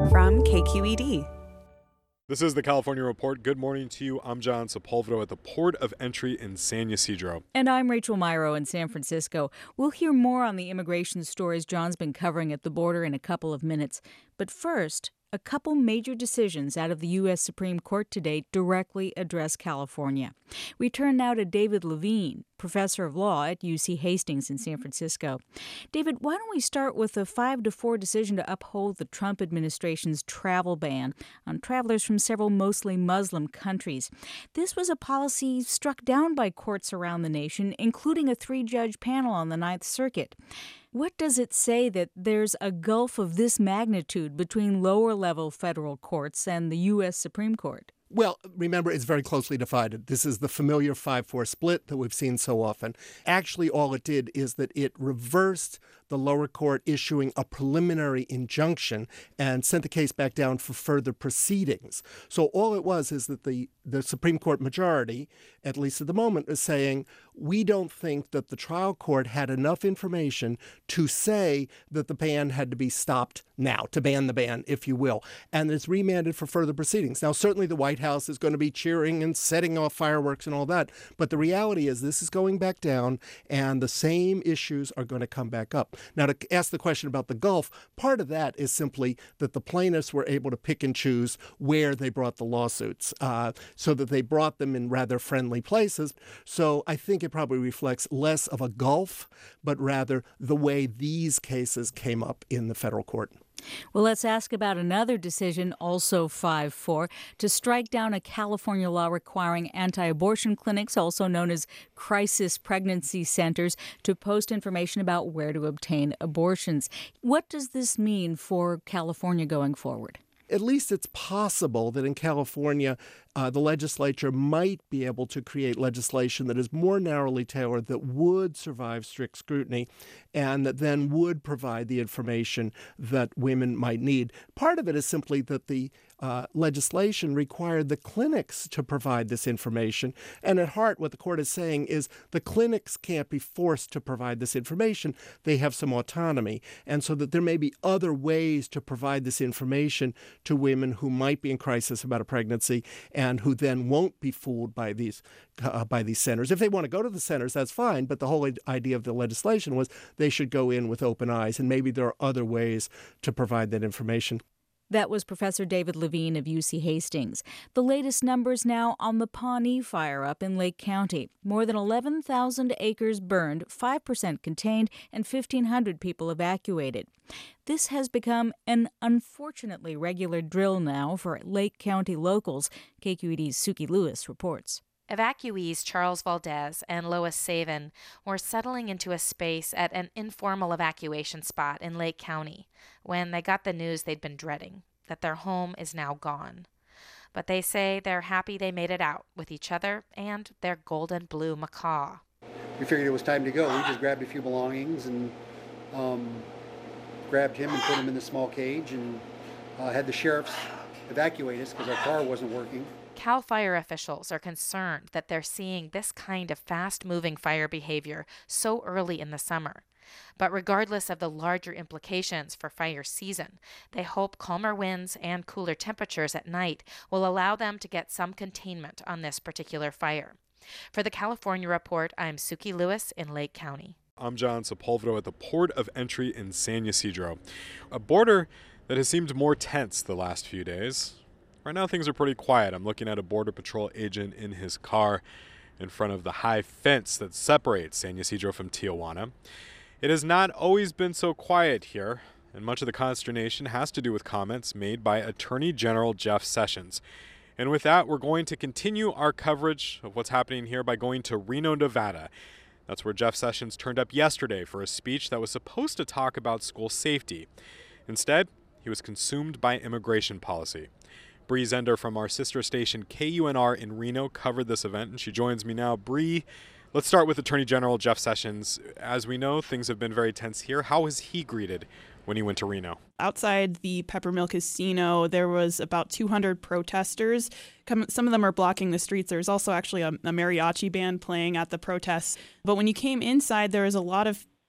from KQED. This is the California Report. Good morning to you. I'm John Sepulvero at the port of entry in San Ysidro. And I'm Rachel Myro in San Francisco. We'll hear more on the immigration stories John's been covering at the border in a couple of minutes. But first, a couple major decisions out of the U.S. Supreme Court today directly address California. We turn now to David Levine, professor of law at UC Hastings in San Francisco. David, why don't we start with a 5-4 decision to uphold the Trump administration's travel ban on travelers from several mostly Muslim countries. This was a policy struck down by courts around the nation, including a 3-judge panel on the Ninth Circuit. What does it say that there's a gulf of this magnitude between lower-level federal courts and the U.S. Supreme Court? Well, remember, it's very closely divided. This is the familiar 5-4 split that we've seen so often. Actually, all it did is that it reversed the lower court issuing a preliminary injunction and sent the case back down for further proceedings. So all it was is that the Supreme Court majority, at least at the moment, is saying, we don't think that the trial court had enough information to say that the ban had to be stopped now, to ban the ban, if you will. And it's remanded for further proceedings. Now, certainly the White House is going to be cheering and setting off fireworks and all that. But the reality is this is going back down and the same issues are going to come back up. Now, to ask the question about the Gulf, part of that is simply that the plaintiffs were able to pick and choose where they brought the lawsuits, so that they brought them in rather friendly places. So I think it probably reflects less of a gulf, but rather the way these cases came up in the federal court. Well, let's ask about another decision, also 5-4, to strike down a California law requiring anti-abortion clinics, also known as crisis pregnancy centers, to post information about where to obtain abortions. What does this mean for California going forward? At least it's possible that in California, the legislature might be able to create legislation that is more narrowly tailored, that would survive strict scrutiny, and that then would provide the information that women might need. Part of it is simply that the legislation required the clinics to provide this information. And at heart, what the court is saying is the clinics can't be forced to provide this information. They have some autonomy. And so that there may be other ways to provide this information to women who might be in crisis about a pregnancy and who then won't be fooled by these centers. If they want to go to the centers, that's fine. But the whole idea of the legislation was they should go in with open eyes. And maybe there are other ways to provide that information. That was Professor David Levine of UC Hastings. The latest numbers now on the Pawnee fire up in Lake County. More than 11,000 acres burned, 5% contained, and 1,500 people evacuated. This has become an unfortunately regular drill now for Lake County locals. KQED's Suki Lewis reports. Evacuees Charles Valdez and Lois Savin were settling into a space at an informal evacuation spot in Lake County when they got the news they'd been dreading, that their home is now gone. But they say they're happy they made it out with each other and their golden blue macaw. We figured it was time to go. We just grabbed a few belongings and grabbed him and put him in the small cage and had the sheriffs evacuate us because our car wasn't working. Cal Fire officials are concerned that they're seeing this kind of fast-moving fire behavior so early in the summer. But regardless of the larger implications for fire season, they hope calmer winds and cooler temperatures at night will allow them to get some containment on this particular fire. For the California Report, I'm Suki Lewis in Lake County. I'm John Sepulvero at the port of entry in San Ysidro, a border that has seemed more tense the last few days. Right now, things are pretty quiet. I'm looking at a Border Patrol agent in his car in front of the high fence that separates San Ysidro from Tijuana. It has not always been so quiet here, and much of the consternation has to do with comments made by Attorney General Jeff Sessions. And with that, we're going to continue our coverage of what's happening here by going to Reno, Nevada. That's where Jeff Sessions turned up yesterday for a speech that was supposed to talk about school safety. Instead, he was consumed by immigration policy. Bree Zender from our sister station KUNR in Reno covered this event, and she joins me now. Bree, let's start with Attorney General Jeff Sessions. As we know, things have been very tense here. How was he greeted when he went to Reno? Outside the Peppermill Casino, there was about 200 protesters. Some of them are blocking the streets. There's also actually a mariachi band playing at the protests. But when you came inside, there was a lot of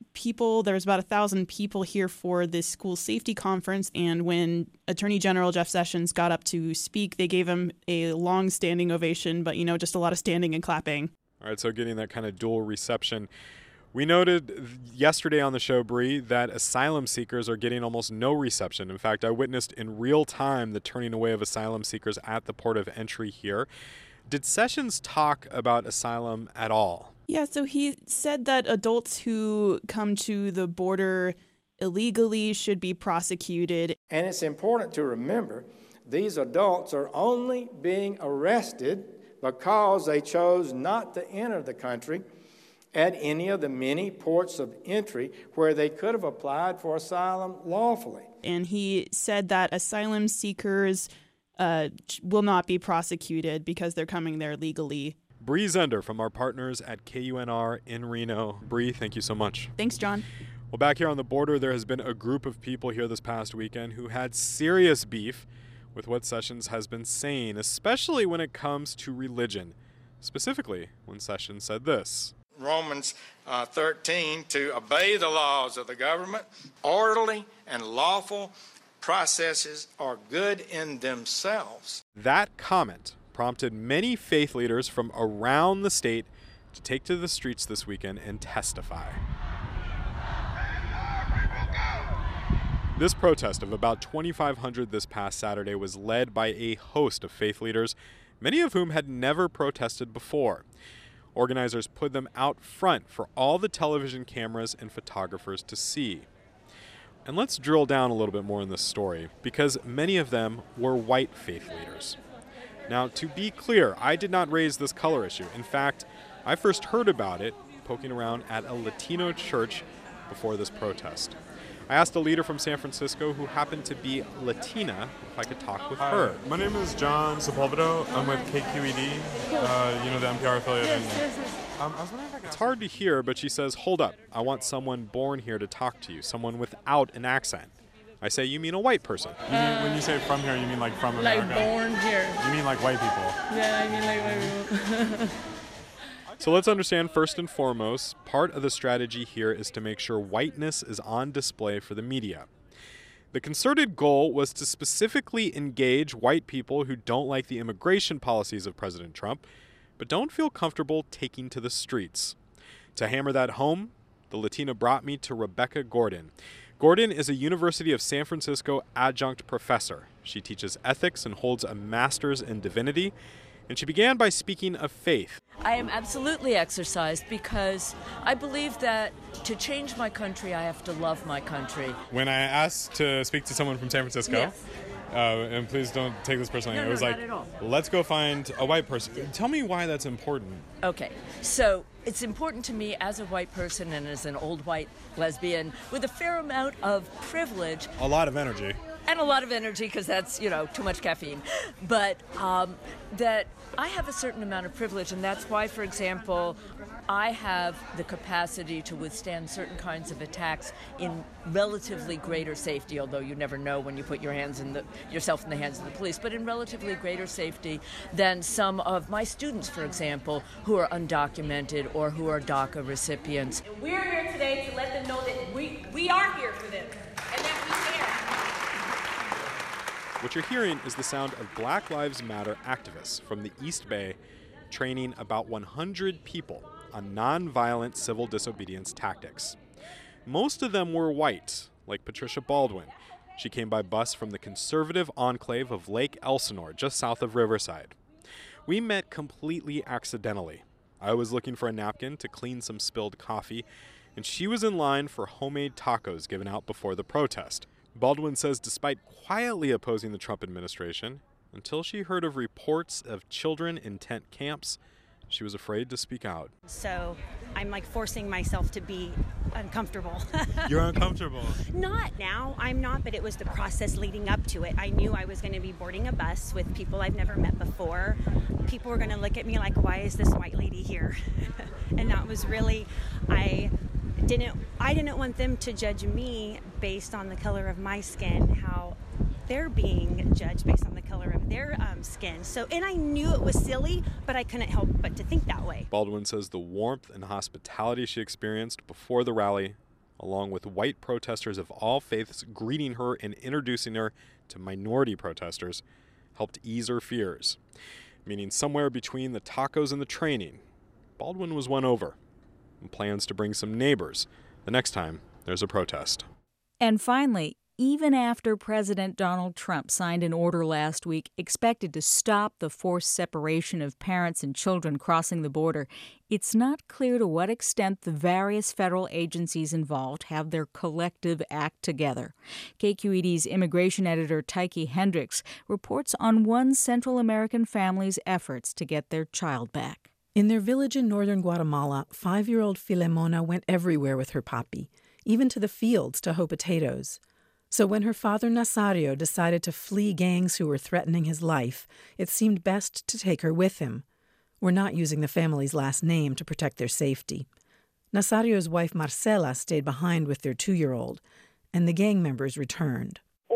There's about 1,000 people here for this school safety conference, and when Attorney General Jeff Sessions got up to speak, they gave him a long standing ovation, but, just a lot of standing and clapping. All right, so getting that kind of dual reception. We noted yesterday on the show, Bree, that asylum seekers are getting almost no reception. In fact, I witnessed in real time the turning away of asylum seekers at the port of entry here. Did Sessions talk about asylum at all? Yeah, so he said that adults who come to the border illegally should be prosecuted. And it's important to remember these adults are only being arrested because they chose not to enter the country at any of the many ports of entry where they could have applied for asylum lawfully. And he said that asylum seekers will not be prosecuted because they're coming there legally. Bree Zender from our partners at KUNR in Reno. Bree, thank you so much. Thanks, John. Well, back here on the border, there has been a group of people here this past weekend who had serious beef with what Sessions has been saying, especially when it comes to religion. Specifically, when Sessions said this. Romans 13, to obey the laws of the government, orderly and lawful processes are good in themselves. That comment prompted many faith leaders from around the state to take to the streets this weekend and testify. This protest of about 2,500 this past Saturday was led by a host of faith leaders, many of whom had never protested before. Organizers put them out front for all the television cameras and photographers to see. And let's drill down a little bit more in this story, because many of them were white faith leaders. Now, to be clear, I did not raise this color issue. In fact, I first heard about it poking around at a Latino church before this protest. I asked a leader from San Francisco who happened to be Latina if I could talk with her. My name is John Sepulveda. I'm with KQED, the NPR affiliate. I was wondering if I could It's hard to hear, but she says, hold up, I want someone born here to talk to you, someone without an accent. I say, you mean a white person? when you say from here, you mean like from America? Like born here. You mean like white people? Yeah, I mean like white people. So let's understand first and foremost, part of the strategy here is to make sure whiteness is on display for the media. The concerted goal was to specifically engage white people who don't like the immigration policies of President Trump, but don't feel comfortable taking to the streets. To hammer that home, the Latina brought me to Rebecca Gordon. Gordon is a University of San Francisco adjunct professor. She teaches ethics and holds a master's in divinity. And she began by speaking of faith. I am absolutely exercised because I believe that to change my country, I have to love my country. When I asked to speak to someone from San Francisco, yes. And please don't take this personally, No, it was not like, at all. let's go find a white person. Tell me why that's important. Okay, so it's important to me as a white person and as an old white lesbian with a fair amount of privilege. A lot of energy. And a lot of energy because that's, too much caffeine. But that I have a certain amount of privilege, and that's why, for example, I have the capacity to withstand certain kinds of attacks in relatively greater safety, although you never know when you put yourself in the hands of the police, but in relatively greater safety than some of my students, for example, who are undocumented or who are DACA recipients. We're here today to let them know that we are here for them and that we care. What you're hearing is the sound of Black Lives Matter activists from the East Bay training about 100 people on nonviolent civil disobedience tactics. Most of them were white, like Patricia Baldwin. She came by bus from the conservative enclave of Lake Elsinore, just south of Riverside. We met completely accidentally. I was looking for a napkin to clean some spilled coffee, and she was in line for homemade tacos given out before the protest. Baldwin says despite quietly opposing the Trump administration, until she heard of reports of children in tent camps, she was afraid to speak out. So I'm like forcing myself to be uncomfortable. You're uncomfortable? Not now, I'm not, but it was the process leading up to it. I knew I was going to be boarding a bus with people I've never met before. People were going to look at me like, why is this white lady here? And that was really, I didn't want them to judge me based on the color of my skin, how they're being judged based on the color of their skin. And I knew it was silly, but I couldn't help but to think that way. Baldwin says the warmth and hospitality she experienced before the rally along with white protesters of all faiths greeting her and introducing her to minority protesters, helped ease her fears. Meaning somewhere between the tacos and the training, Baldwin was won over and plans to bring some neighbors the next time there's a protest. And finally, even after President Donald Trump signed an order last week expected to stop the forced separation of parents and children crossing the border, it's not clear to what extent the various federal agencies involved have their collective act together. KQED's immigration editor Tyche Hendricks reports on one Central American family's efforts to get their child back. In their village in northern Guatemala, 5-year-old Filemona went everywhere with her papi, even to the fields to hoe potatoes. So when her father Nazario decided to flee gangs who were threatening his life, it seemed best to take her with him. We're not using the family's last name to protect their safety. Nazario's wife Marcela stayed behind with their 2-year-old, and the gang members returned.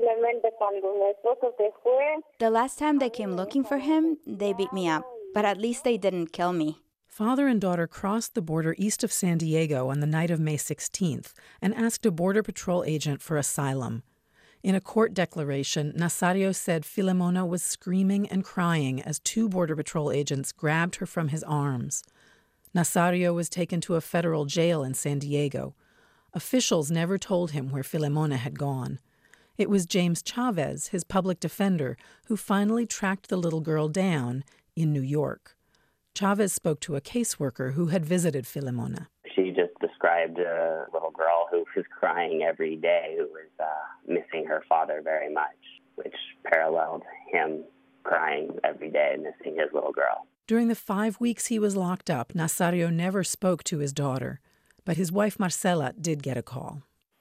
The last time they came looking for him, they beat me up, but at least they didn't kill me. Father and daughter crossed the border east of San Diego on the night of May 16th and asked a Border Patrol agent for asylum. In a court declaration, Nazario said Filemona was screaming and crying as 2 Border Patrol agents grabbed her from his arms. Nazario was taken to a federal jail in San Diego. Officials never told him where Filemona had gone. It was James Chavez, his public defender, who finally tracked the little girl down in New York. Chavez spoke to a caseworker who had visited Filemona. She just described a little girl who was crying every day, who was missing her father very much, which paralleled him crying every day, missing his little girl. During the 5 weeks he was locked up, Nazario never spoke to his daughter, but his wife Marcela did get a call.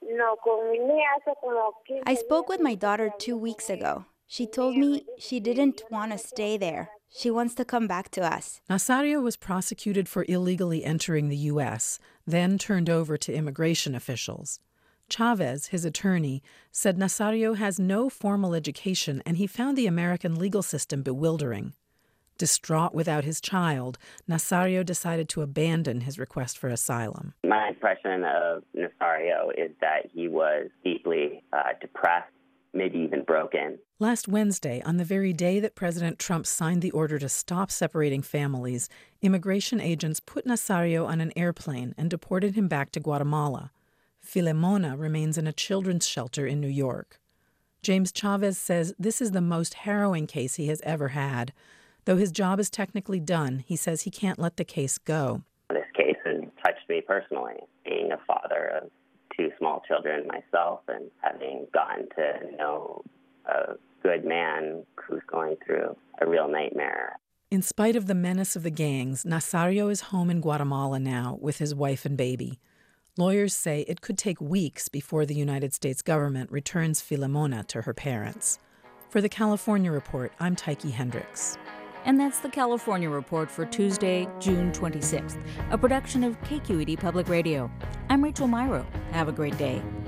I spoke with my daughter 2 weeks ago. She told me she didn't want to stay there. She wants to come back to us. Nazario was prosecuted for illegally entering the U.S., then turned over to immigration officials. Chavez, his attorney, said Nazario has no formal education and he found the American legal system bewildering. Distraught without his child, Nazario decided to abandon his request for asylum. My impression of Nazario is that he was deeply depressed, maybe even broken. Last Wednesday, on the very day that President Trump signed the order to stop separating families, immigration agents put Nazario on an airplane and deported him back to Guatemala. Filemona remains in a children's shelter in New York. James Chavez says this is the most harrowing case he has ever had. Though his job is technically done, he says he can't let the case go. This case has touched me personally, being a father of 2 small children myself and having gotten to know a good man who's going through a real nightmare. In spite of the menace of the gangs, Nazario is home in Guatemala now with his wife and baby. Lawyers say it could take weeks before the United States government returns Filemona to her parents. For the California Report, I'm Tyche Hendricks. And that's the California Report for Tuesday, June 26th, a production of KQED Public Radio. I'm Rachel Myrow. Have a great day.